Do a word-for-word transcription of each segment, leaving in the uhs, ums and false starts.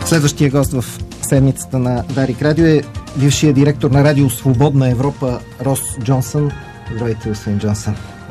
Следващия гост в седмицата на Дарик Радио е бившия директор на Радио Свободна Европа Рос Джонсън. Здравейте, господин Джонсън.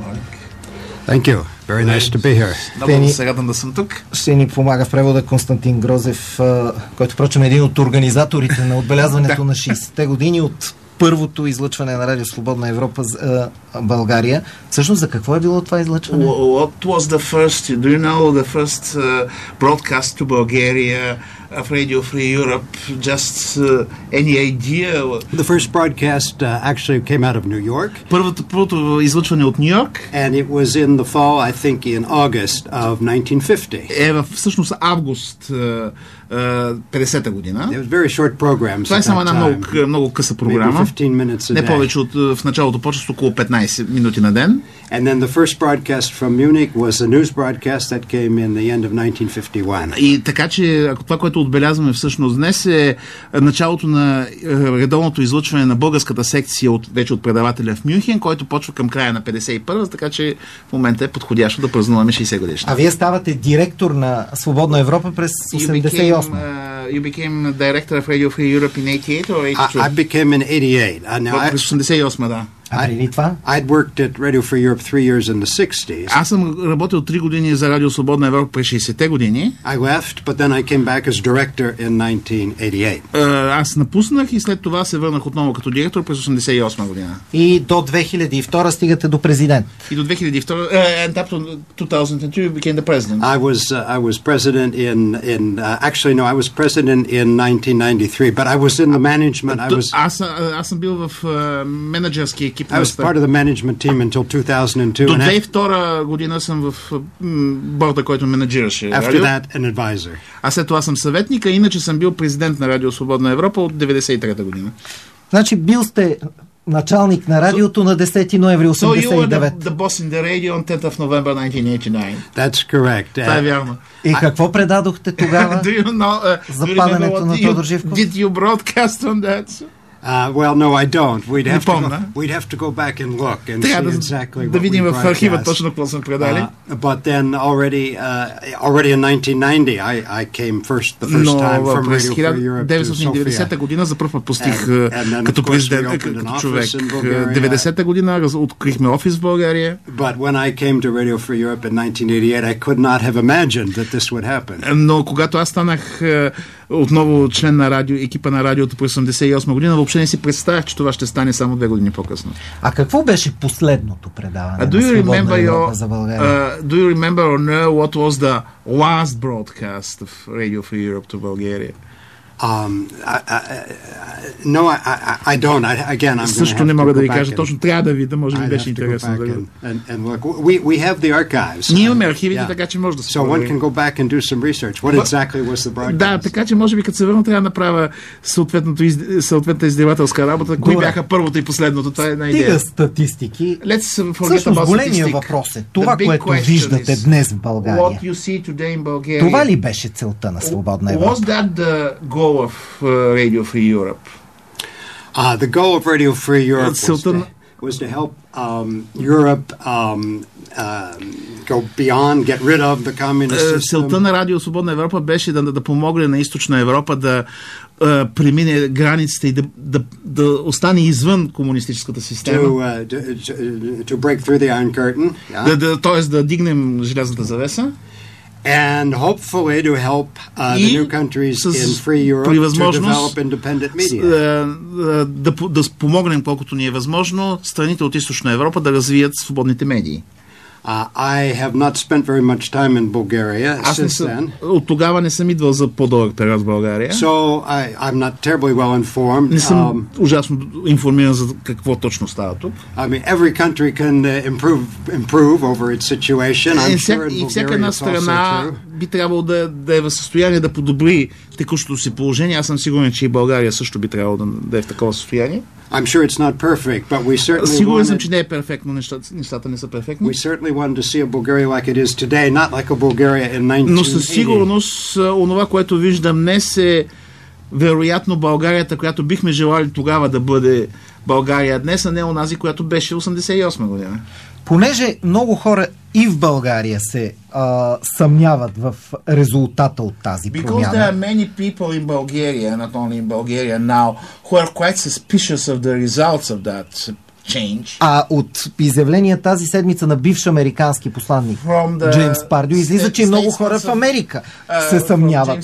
Thank you. Very nice to be here. Много се радвам да съм тук. Ще ни помага в превода Константин Грозев, който, впрочем, е един от организаторите на отбелязването на шейсетте години от първото излъчване на Радио Свободна Европа за България. Всъщност, за какво е било това излъчване? What was the first, do you know the first uh, broadcast to Bulgaria of Radio Free Europe? Just uh, any idea? The first broadcast uh, actually came out of New York. Първото, първото излъчване от Ню Йорк. And it was in the fall, I think in August of nineteen fifty. Е в всъщност август uh, uh, петдесета година. It was very short programs. Това е само една много, много къса програма. Не повече от в началото почва около петнайсет минути на ден. And then the first broadcast from Munich was a news broadcast that came in the end of nineteen fifty-one. И така че ако това, което отбелязваме всъщност днес е началото на редовното излъчване на българската секция от, вече от предавателя в Мюнхен, който почва към края на петдесет и първа, така че в момента е подходящо да празнуваме шейсет годишна. А вие ставате директор на Свободна Европа през осемдесет и осма. You became director of Radio Free Europe in eighty-eight or eighty-two? I, I became in eighty-eight. Uh, now през осемдесет и осма, да. А преди това? I'd worked at Radio Free Europe three years in the sixties. Аз съм работил три години за Радио Свободна Европа през шейсетте години. I left, but then I came back as director in nineteen eighty-eight. Uh, аз напуснах и след това се върнах отново като директор през осемдесет и осма година. И до две хиляди и втора стигате до президент. И до две хиляди и втора, uh, and up to two thousand two you became the president. I was uh, I was president in in uh, actually no, I was president in nineteen ninety-three, but I was in the management. I was Аз аз съм бил в uh, менеджерски екип. I was part of the management team until two thousand two. До две хиляди и втора година съм в борда, който менеджираше After that, an advisor. А след това съм съветник, а иначе съм бил президент на Радио Свободна Европа от деветдесет и трета година. Значи бил сте началник на радиото so, на десети ноември осемдесет и девета. So you were the, the boss in the radio on tenth of November nineteen eighty-nine. That's correct. Това е вярно. И какво предадохте тогава do you know, uh, за падането на Тодор Живков? Did you broadcast on that? Uh, well, no, I don't. We'd have, to go, we'd have to go back and look and see exactly да what видим we в архива точно какво сме предали. Uh, but then already, uh, already in nineteen ninety, I, I came first the first time from Radio Free Europe to Sofia. деветдесета година за първ път постиг като президент, като човек. деветдесета година открихме офис в България. But when I came to Radio Free Europe in nineteen eighty-eight, I could not have imagined that this would happen. Но когато аз станах отново член на радио, екипа на радиото през осемдесет и осма година, въобще не си представях, че това ще стане само две години по-късно. А какво беше последното предаване uh, на Свободна Европа за България? Uh, do you remember or know what was the last broadcast of Radio Free Europe to Bulgaria? Um, I, I, no, I, I, I don't. I, again, I'm Също не мога да ви кажа точно. Трябва да видя, може би беше интересно. Ние имаме архивите, yeah. така че може да се So one can go back and do some research. What exactly was the broadcast? Да, така че може би като се върна трябва да направя съответната издевателска работа. Кои бяха първото и последното? Това е една идея. Стига статистики. Всъщност големия въпрос е това, което виждате днес в България. Това ли беше целта на Свободна Европа? Of uh, Radio Free Europe? Uh, the goal of Radio Free Europe was to, was to help um, Europe um, uh, go beyond, get rid of the communist system. Целта на Радио Свободна Европа беше да, да помогне на Източна Европа да uh, премине границите и да, да, да остане извън комунистическата система. To, uh, to, to break through the Iron Curtain. Yeah. Да, да, тоест да дигнем желязната завеса. And hopefully to help uh, the new countries in free Europe to develop independent media. Да, да помогнем колкото ни е възможно страните от Източна Европа да развият свободните медии. Uh, I have not spent very much time in Bulgaria since then. От тогава не съм идвал за по-дълъг период в България. So I, I'm not terribly well informed. Не съм um, ужасно информиран за какво точно става тук. I mean, every country can uh, improve improve over its situation. I'm sure in Bulgaria. И всяка една страна би трябвало да, да е в състояние да подобри текущото си положение. Аз съм сигурен, че и България също би трябвало да, да е в такова състояние. I'm sure it's not perfect, but we certainly Сигурен съм, че не е перфектно, нещата, нещата не са перфектни. We certainly wanted to see a Bulgaria like it is today, not like a Bulgaria in nineteen eighty. Но със сигурност онова, което виждам днес е вероятно Българията, която бихме желали тогава да бъде България днес, а не онази, която беше осемдесет и осма година. понеже много хора и в България се а, съмняват в резултата от тази Because промяна. there are many people in Bulgaria, not only in Bulgaria now, who are quite suspicious of the results of that change. А от изявления тази седмица на бивш американски посланник Джеймс Пардю излиза, че много хора в Америка се съмняват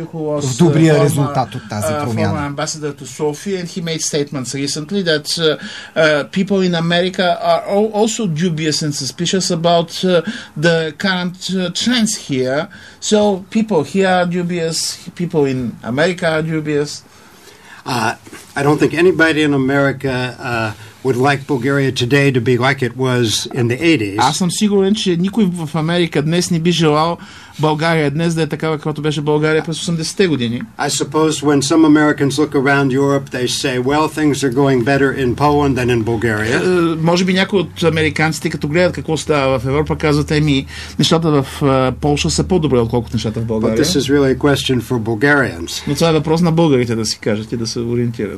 в добрия резултат от тази промяна. Ambassador to Sofia, and he made statements recently that uh, uh, people in America are also dubious and suspicious about uh, the current uh, trends here. So people here are dubious, people in America are dubious. Uh, I don't think anybody in America uh, would like Bulgaria today to be like it was in the eighties. Аз съм сигурен, че никой в Америка днес не би желал България днес да е такава, каквато беше България през осемдесетте години. I suppose when some Americans look around Europe, they say, well, things are going better in Poland than in Bulgaria. Uh, може би някои от американците, като гледат какво става в Европа, казват, еми, нещата в uh, Полша са по-добре, отколкото нещата в България. But this is really a question for Bulgarians. Но това е въпрос на българите да си кажат и да се ориентират.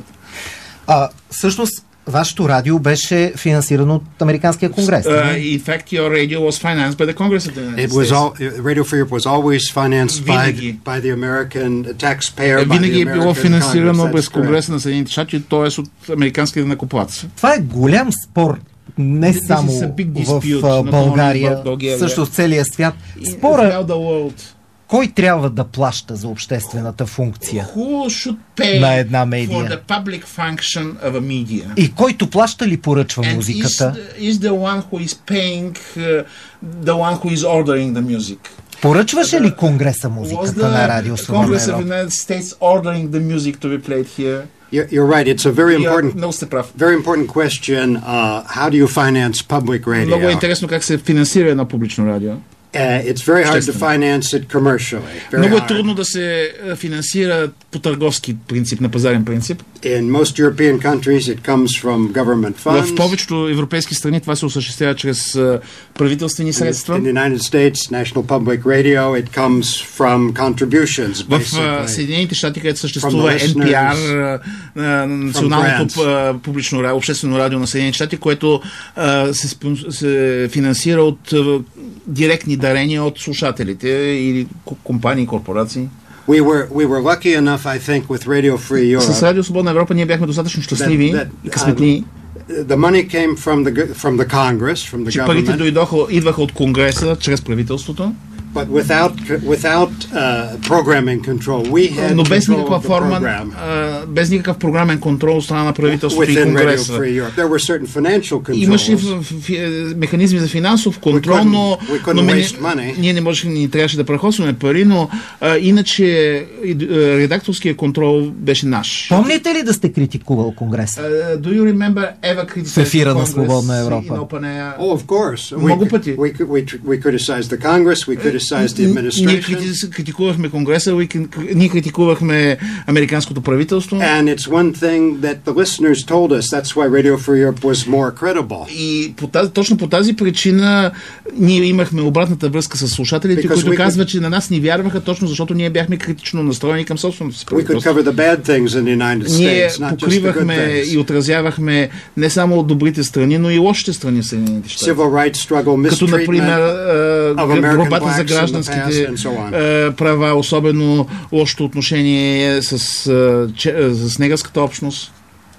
А, всъщност, вашето радио беше финансирано от Американския конгрес. Uh, in fact, your radio was financed by the Congress of the United It was States. all, Radio Free Europe was always financed by, by the American taxpayer, by the Винаги е било финансирано през Congress. Конгреса на Съединените щати, т.е. от американските данъкоплатци. Това е голям спор не This само is a big в dispute, а, not България, only in Bulgaria. също в целия свят. In Спора throughout the world. кой трябва да плаща за обществената функция Who should pay на една for медия? the public function of a media? И който плаща ли поръчва And is, музиката? is the one who is paying uh, the one who is ordering the music? Поръчваше ли Конгреса Was музиката на Радио the Свободна Congress of the Европа? United States ordering the music to be played here? You're, you're right. It's a very important, Много сте прав. very important question. Uh, how do you finance public Много е radio? интересно как се финансира едно публично радио. Uh, it's very hard to finance it commercially. Very Много е hard. трудно да се е, финансира по търговски принцип, на пазарен принцип. In most European countries, it comes from government funds. В повечето европейски страни това се осъществява чрез е, правителствени средства. In the United States, National Public Radio, it comes from contributions, В basically. е, Съединените щати, където съществува Ен Пи Ар, е, е, националното е, публично радио, обществено радио на Съединените щати, което е, се, спон- се финансира от е, директни дарения от слушателите или компании и корпорации. We were we were lucky enough, I think, with Radio Free С Europe. Радио Свободна Европа ние бяхме достатъчно щастливи That- that, и късметли, The money came from the go- from the Congress, from the че парите government, дойдоха, идваха от Конгреса, чрез правителството, but without without uh, programming control. We had но без control никаква of the форма, program а, без никакъв програмен контрол от страна на правителството и within Radio Конгреса. Free Europe. There were certain financial Имаше controls. в- в- механизми за финансов контрол, couldn't- но, we couldn't но ме- waste money. ние не можехме, ни трябваше да прахосваме пари, но а, иначе и, а, редакторския контрол беше наш. Помните ли да сте критикувал Конгреса? Uh, do you remember ever criticized В ефира на Congress Свободна Европа. in open air? Oh, of course. Много we, пъти. we, we, we criticized the Congress. We criticized the Ние administration. крити- критикувахме Конгреса, уи- ние критикувахме американското правителство. And it's one thing that the listeners told us. That's why Radio Free Europe was more credible. И по тази, точно по тази причина ние имахме обратната връзка с слушателите, Because които we казват, че на нас ни вярваха, точно защото ние бяхме критично настроени към собственото си We could правителство. cover the bad things in the United Ние States, not just the good покривахме и things. отразявахме не само добрите страни, но и лошите страни в Съединените щати. Civil rights struggle, Като, например, mistreatment е, of American борбата blacks за in the гражданските past and so on. е, права, особено лошото отношение с, е, че- е, с негърската общност.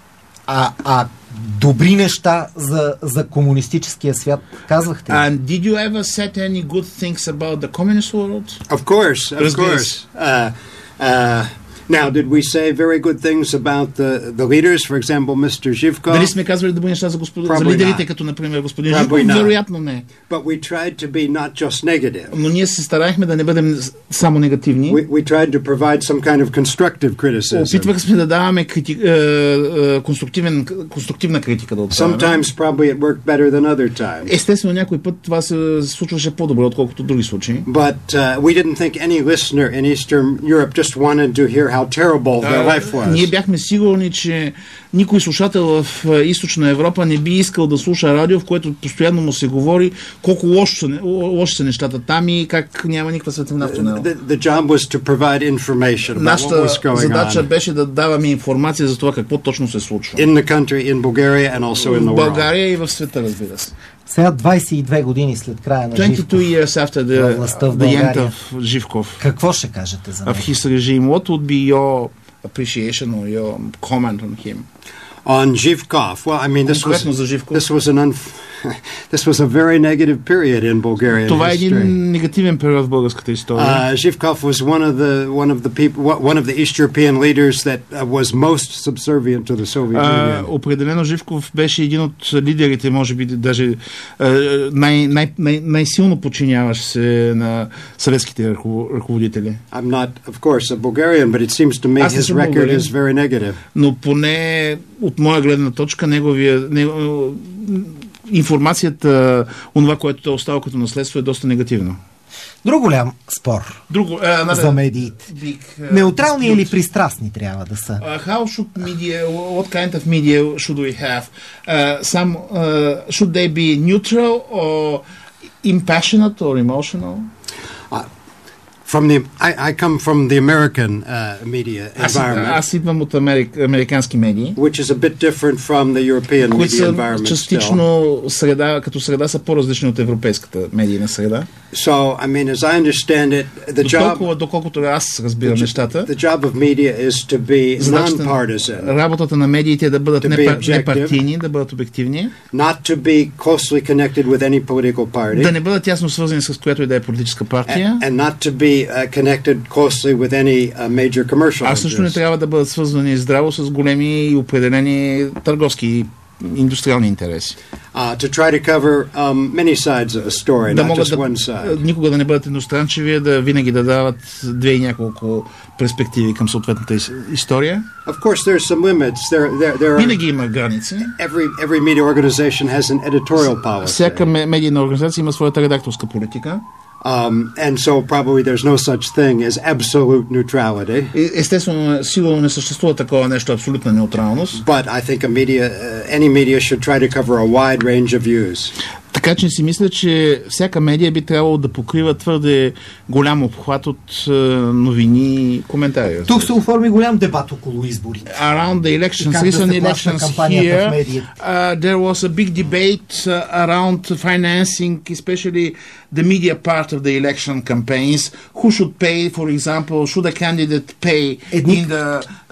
А, а добри неща за, за комунистическия свят казвахте ли? And did you ever said any good things about the communist world? Of course, of Разбира course. се. Uh, uh, now, did we say very good things about the, the leaders? For example, Mister Zhivkov. Дали сме казвали добри неща за, господ... за Probably лидерите, not. като например господин Probably Живков? not. Вероятно не. But we tried to be not just negative. Но ние се стараехме да не бъдем само негативни. We, we tried to provide some kind of constructive criticism. Опитвахме се да даваме крити... е, е, конструктивен... конструктивна критика да отправяме. Sometimes probably it worked better than other times. Естествено, някой път това се случваше по-добре, отколкото други случаи. But uh, we didn't think any listener in Eastern Europe just wanted to hear how terrible their life was. Ние бяхме сигурни, че никой слушател в е, Източна Европа не би искал да слуша радио, в което постоянно му се говори колко лошо са, не- лоши са нещата там и как няма никаква светлина в тунела. The, the job was to provide information about what Нашата was going задача on беше да даваме информация за това какво точно се случва. in the country, in Bulgaria, and also in the В world. България и в света, разбира се. Сега двайсет и две години след края на twenty-two years after the, властта в the end България. of Живков, Какво ще кажете за of него? his regime, what would be your appreciation or your comment on him? On Zhivkov, well, I mean, this was Конкретно за Живков. this was an unf- this was a very negative period in Bulgarian Това е един history. негативен период в българската история. Uh, Zhivkov was one of the one of the people one of the East European leaders that uh, was most subservient to the Soviet Uh, Union. определено Живков беше един от лидерите, може би даже uh, най, най, най, най-силно подчиняващ се на съветските ръко, ръководители. I'm not, of course, a Bulgarian, but it seems to me Аз не his съм record българин. is very negative. Но поне от моя гледна точка неговия, него, информацията, онова, което той остава като наследство, е доста негативно. Друг голям спор Друго, uh, за медиите. big, uh, Неутрални dispute. или пристрастни трябва да са? Uh, how should media, what kind of media should we have? Uh, some, uh, should they be neutral or impassionate or emotional? Uh, from the, I, I come from the American uh, media Аз, environment, аз идвам от америк, американски медии, which is a bit different from the European които media са environment still. частично среда, като среда са по-различни от европейската медийна среда. So, I mean, as I understand it, the До job, толкова, доколкото аз разбирам нещата, the job of media is to be задачата, non-partisan, работата на медиите е да бъдат To be непар, objective. непартийни, да бъдат обективни, not to be closely connected with any political party, да не бъдат тясно свързани с която и да е политическа партия, and, and not to be uh, connected closely with any uh, major commercial а също не interests. трябва да бъдат свързвани здраво с големи и определени търговски и индустриални интереси. Uh, to try to cover um, many sides of a story, Да not могат just да, one side. никога да не бъдат едностранчиви, да винаги да дават две и няколко перспективи към съответната ис- история. Of course, there are some limits. There, there, there are, Винаги има граници. every every media organization has an editorial policy, Всяка ме- медийна организация има своята редакторска политика. um, and so probably there's no such thing as absolute neutrality. Е- Естествено, сигурно не съществува такова нещо, абсолютна неутралност. But I think a media, uh, any media should try to cover a wide range of views. Така че си мисля, че всяка медия би трябвало да покрива твърде голям обхват от е, новини и коментари. Тук се оформи голям дебат около изборите. Around the elections, Как да се recent плаща elections кампанията в here, медиите? uh, there was a big debate uh, around financing, especially the media part of the election campaigns. Who should pay, for example, should a candidate pay Едни- in the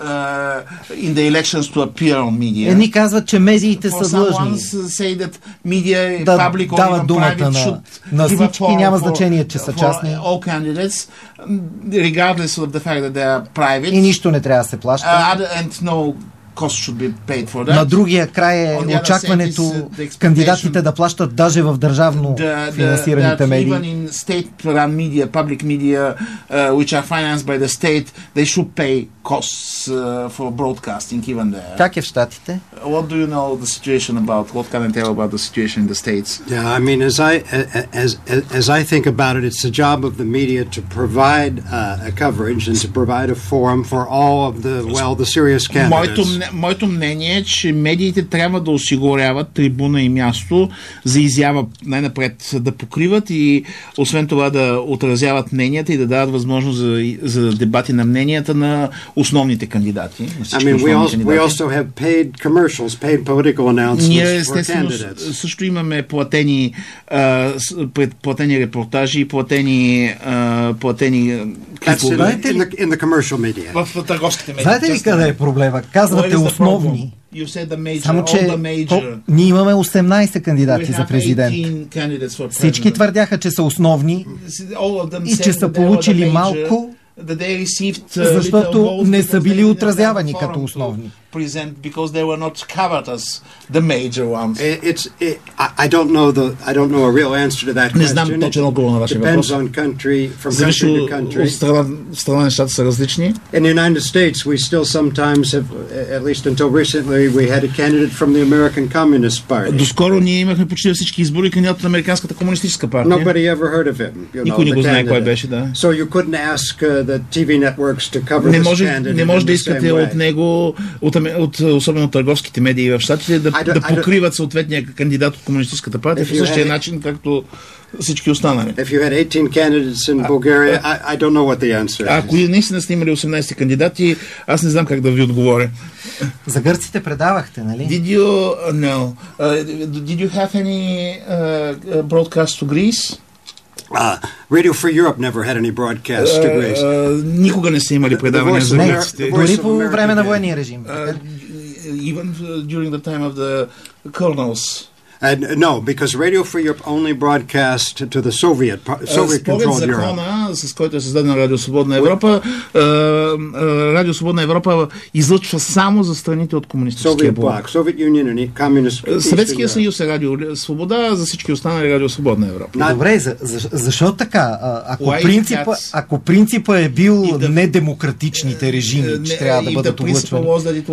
uh, in the elections to appear on media? Едни казват, че медиите For са someone длъжни say that media, да public or дават even думата private, на, should на give a всички, forum няма for- значение, че са for частни all candidates, regardless of the fact that they are private. и нищо не трябва да се плаща. Uh, other- and no cost should be paid for that. На другия край е On the other очакването side is, uh, the expectation- кандидатите да плащат даже в държавно The- the- финансираните that медии. even in state-run media, public media, uh, which are financed by the state, they should pay costs uh, for broadcasting even there. Как е в Щатите? What do you know the situation about? What can I tell about the situation in the States? Yeah, I mean, as I as as, as I think about it, it's the job of the media to provide uh, a coverage and to provide a forum for all of the well, the serious Моето, candidates. мне- моето мнение е, че медиите трябва да осигуряват трибуна и място за изява най-напред да покриват и освен това да отразяват мненията и да дават възможност за, за дебати на мненията на основните кандидати. На I всички mean, we основни also we кандидати. also have paid commercials, paid political Ние announcements for естествено candidates. с- също имаме платени, а, с- пред- платени репортажи и платени, а, платени а, That's in, клипове the, in the in the commercial media. в търговските медии. Знаете ли къде е проблема? Казвате Where is the основни. problem? You said the major, Само, all че the то, major. ние имаме осемнайсет кандидати We за have президент. eighteen candidates for Всички president. твърдяха, че са основни, All of them и said че са that they were получили the major, малко, that they received, uh, защото little votes не because са били they didn't отразявани have a като forum to основни. present because they were not covered as the major ones. It- It's. It, I I don't know the. I don't know a real answer to that Не знам question. точен отговор на вашия Depends въпрос. on country from Зависи country to от country. от страна, страна нещата са различни. In the United States, we still sometimes have, at least until recently, we had a candidate from the American Communist Party. Доскоро ние имахме почти във всички избори кандидат на Американската комунистическа партия. Nobody ever heard of him. You know, Никой не the го знае кой candidate. беше, да. So you couldn't ask uh, the T V networks to cover Не this може, candidate не може in да the искате same от way. него, от от особено търговските медии в щатите да, да покриват съответния кандидат от Комунистическата партия по същия начин, както всички останали. If you had eighteen candidates in Bulgaria, I, I don't know what the answer is. Ако наистина сте имали осемнайсет кандидати, аз не знам как да ви отговоря. За гърците предавахте, нали? Did you no? Uh, did you have any uh, broadcast to Greece? Uh, Radio Free Europe never had any broadcast to Greece. Uh, uh, никога не са имали предавания за гърците. Дори по време на военния режим. Uh, even during the time of the colonels. Uh, no, because Radio Free Europe only broadcast to the Soviet, Soviet-controlled Europe. Закона, с който е създадена Радио Свободна Европа, Радио Свободна Европа излъчва само за страните от комунистическия блок. Съветския съюз е Радио Свобода, за всички останали Радио Свободна Европа. Добре, за, за, защо така? Ако принципа, ако принципа е бил the, недемократичните режими, uh, че трябва да бъдат облъчвани.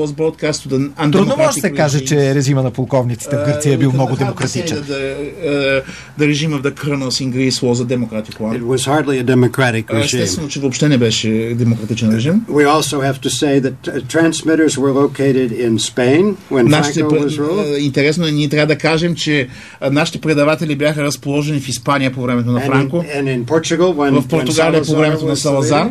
Трудно може да се каже, че режима на полковниците в Гърция е бил много демократичен. The, the regime of the colonels in Greece was a democratic one. It was hardly a democratic regime. Естествено, че въобще не беше демократичен режим. We also have to say that transmitters were located in Spain when Franco was ruled. Интересно е, ние трябва да кажем, че нашите предаватели бяха разположени в Испания по времето на Франко. And in Portugal when, в Португалия по времето на Салазар.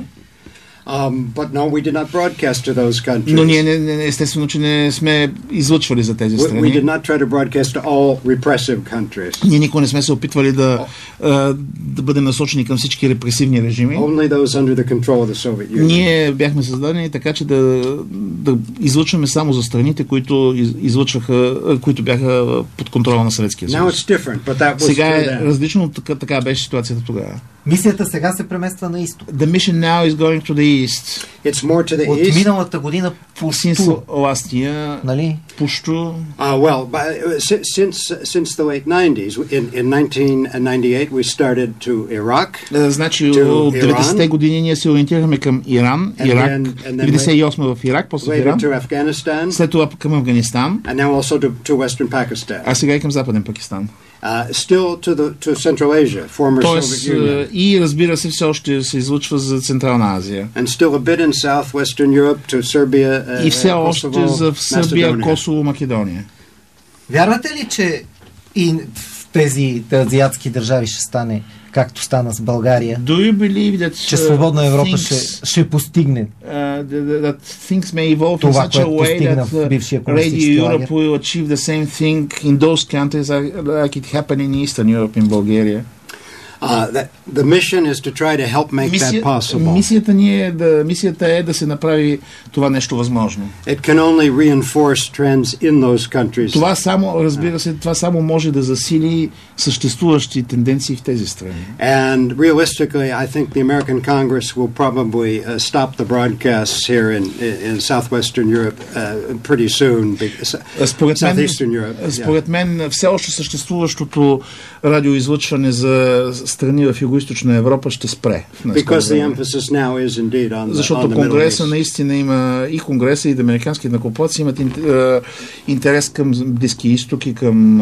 Um, but no, we did not broadcast to those countries. Но ние не, не, естествено, че не сме излъчвали за тези страни. We, we did not try to broadcast to all repressive countries. Ние никога не сме се опитвали да, uh, да бъдем насочени към всички репресивни режими. Only those under the control of the Soviet Union. Ние бяхме създадени така, че да, да излъчваме само за страните, които из, излъчваха, които бяха под контрола на Съветския съюз. Now it's different, but that was сега е различно, така, така беше ситуацията тогава. Мисията сега се премества на изток. The mission now is going to the east. It's more to the От east. миналата година пущо. Since last year, нали? Пущо. Uh, well, by, since since the late nineties, in in nineteen ninety-eight we started to Iraq. Uh, значи от деветдесетте години ние се ориентирахме към Иран, Ирак, деветдесет и осма в Ирак, после Иран. След това към Афганистан. And now also to, to Western Pakistan. А сега и към Западен Пакистан. Uh, still to the to Central Asia, former Тоест, Soviet Union. И разбира се, все още се излъчва за Централна Азия. And still a bit in Southwestern Europe to Serbia, uh, и все още Kosovo, за Сърбия, Косово, Македония. Вярвате ли, че и в тези азиатски държави ще стане както стана с България? Do you believe that, че свободна Европа things, ще, ще постигне uh, that things may evolve това, in such a way that в бившия Radio Europe will achieve the same thing in those countries like it happened in Eastern Europe, in Bulgaria? Uh, that the mission is to try to help make Мисия, that possible. Мисията ни е да мисията е да се направи това нещо възможно. It can only reinforce trends in those countries. Това само, разбира се, това само може да засили съществуващи тенденции в тези страни. And realistically, I think the American Congress will probably uh, stop the broadcasts here in in southwestern Europe uh, pretty soon. Според мен, Southeastern Europe. Според мен все още съществуващото радиоизлъчване за страни в Югоизточна Европа ще спре. Защото Конгреса наистина има и Конгреса и американски накоплаци имат интерес към Близкия изток и към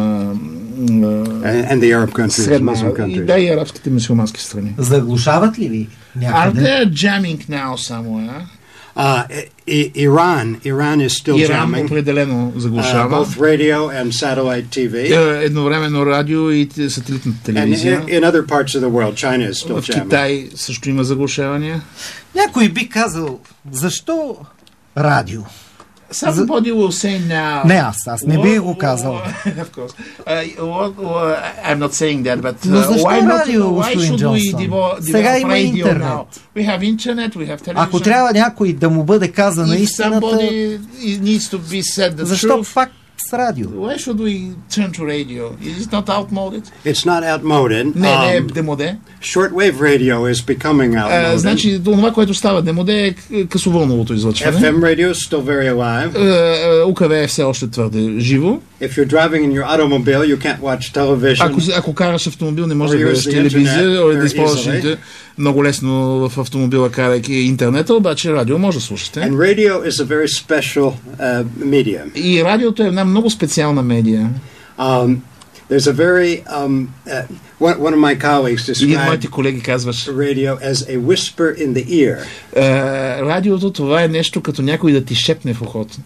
средна и да и арабските мюсюлмански страни. Заглушават ли ви някъде? Are they jamming now somewhere? Uh, Iran, Iran is still Иран jamming. определено заглушава. Uh, both radio and satellite T V. Едновременно радио и сателитната телевизия. And in other parts of the world, China is still jamming. В jamming. Китай също има заглушавания. Някой би казал, защо радио? Somebody will say now. Не аз, аз не би го казал. Of course. Uh, what, what, I'm not saying that, but uh, why not? Why should we develop radio now? We have internet, we have television. Ако трябва някой да му бъде казана истината, needs to be said the защо truth, пак с радио? Why should we turn to radio? Is it not outmoded? It's not outmoded. Не, не е демоде. Shortwave radio is becoming outmoded. Значи, това, което става демоде е късовълновото излъчване. F M radio is still very alive. У К В е все още твърде живо. If you're driving in your automobile, you can't watch television. Ако, ако караш автомобил, не можеш да гледаш телевизия, или да използваш много лесно в автомобила, карайки интернета, обаче радио може да слушате. And radio is a very special uh, medium. И радиото е една много специална медия. Um, there's a very um, uh, one, one of my colleagues described radio as a whisper in the ear. Uh, радиото това е нещо като някой да ти шепне в ухото.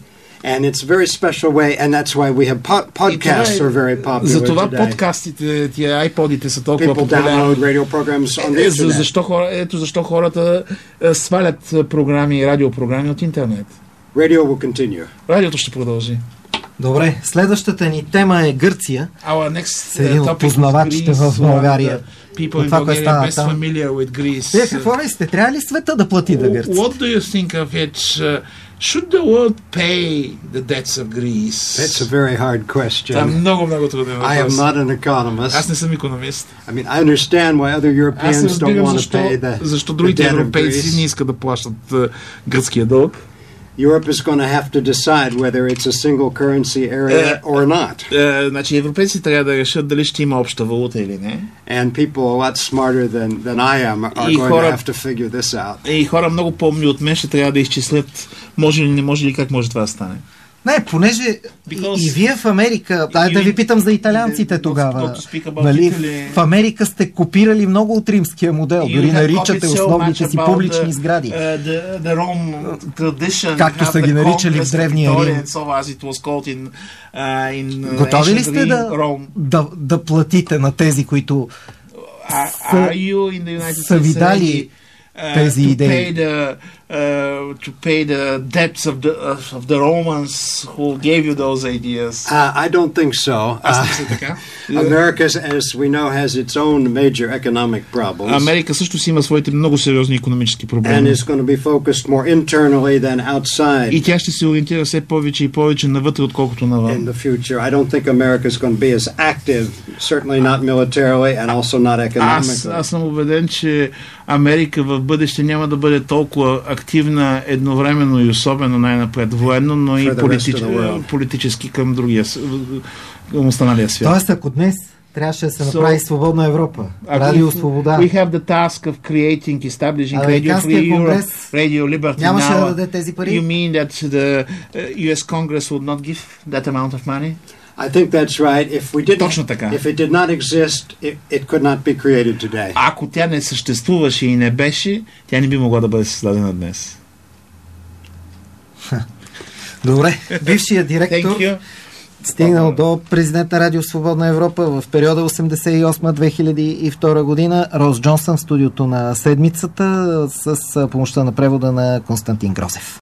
And it's a very special way, and that's why we have po- podcasts are very popular затова today. подкастите, тия айподите са толкова People популярни. download radio programs on the Е, за- internet. защо хора, ето защо хората е, свалят е, програми, радиопрограми от интернет. Radio will continue. Радиото ще продължи. Добре, следващата ни тема е Гърция. Our next С един uh, от topic познавачите is Greece, в България. one of the people От in това, което Bulgaria става best там. familiar with Greece. Вие какво мислите? Трябва ли света да плати на Гърция? What do you think of it? Uh, should the world pay the debts of Greece? It's a very hard Това е question. много, много труден I am въпрос. not an economist. Аз не съм икономист. I mean, I understand why other Аз Europeans don't разбирам want to защо, pay the, защо the другите debt of европейци не Greece. искат да плащат uh, гръцкия дълг. Europe is going to have to decide whether it's a single currency area Uh, or not. Uh, значи европейци трябва да решат дали ще има обща валута или не. And people a lot smarter than, than I am are И going хора- to have to figure this out. И хора много по-умни от мен ще трябва да изчислят може ли, не може ли, как може това да стане. Не, понеже Because- и, и вие в Америка, дай да ви питам за италианците Not- тогава. not to speak about Нали, Italy. в Америка сте копирали много от римския модел, You дори have наричате copied so основните much си about публични the, сгради. uh, the, the Rome tradition, Както have са the ги наричали в Congress древния Victoria Рим. and so as it was called in, uh, in uh, Готови ли ancient сте Rome, да, Rome. да, да платите на тези, които Are, са- are you in the United са ви States дали ready, uh, тези to идеи? pay the uh, to pay the debts of the of, of the Romans who gave you those ideas? Uh, I don't think so. Аз Uh, мисля така. America, as we know, has its own major economic problems Америка също си има своите много сериозни икономически and проблеми. is going to be focused more internally than outside И тя ще се ориентира все повече и повече навътре, отколкото in навън. the future. I don't think America is going to be as active, certainly not militarily and also not Аз, economically. аз съм убеден, че Америка в бъдеще няма да бъде толкова активна едновременно и особено най-напред военно, но и For the rest политич, of the world. политически към другия, с- към останалия свят. Тоест, ако днес трябваше да се So- направи свободна Европа, Ако радио свобода, We have the task of creating, establishing Radio Американския Free Europe, конгрес Radio Liberty нямаше now. да даде тези пари? You mean that the uh, U S Congress would not give that amount of money? I think that's right. If we didn't, Точно така. if it did not exist, it, it could not be created today. Ако тя не съществуваше и не беше, тя не би могла да бъде създадена днес. добре, бившия Thank директор you. стигнал до президент на Радио Свободна Европа в периода осемдесет и осма до две хиляди и втора година. Рос Джонсън в студиото на Седмицата с помощта на превода на Константин Грозев.